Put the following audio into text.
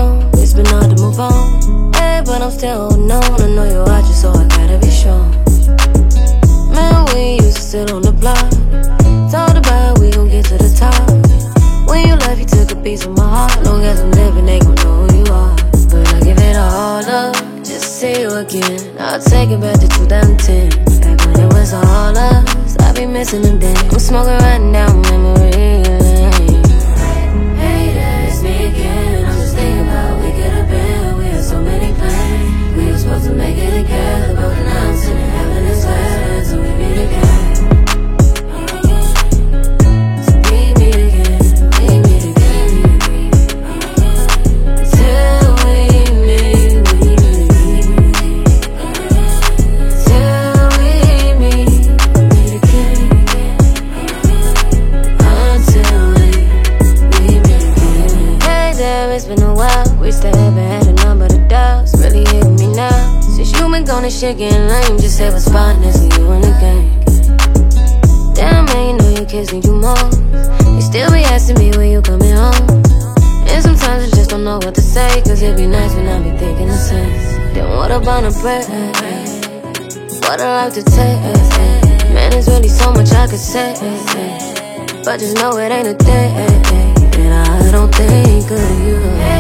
grown, it's been hard to move on. Hey, but I'm still holding on. I know you're watching, so I gotta be strong. Man, we used to sit on the block, talked about we gon' get to the top. When you left, you took a piece of my heart. Long as I'm living, they gon' know who you are. But I give it all up, just to see you again. I'll take it back to 2010, back when it was all us. I be missing them days. I'm smoking right now, memory lane. Hey there, it's me again. I'm just thinking about we could've been. We had so many plans. We were supposed to make it together, but now I'm sitting having this last, so we meet again. It's been a while, we still haven't had a number of doubts. Really hitting me now. Since you been gone, this shit getting lame. Just have a spot next to you in the game. Damn, man, you know your kids need you more. They still be asking me when you coming home. And sometimes I just don't know what to say, cause it'd be nice when I be thinking the same. Then what about a break? What I like to take? Man, there's really so much I could say, but just know it ain't a day. And I don't think of you.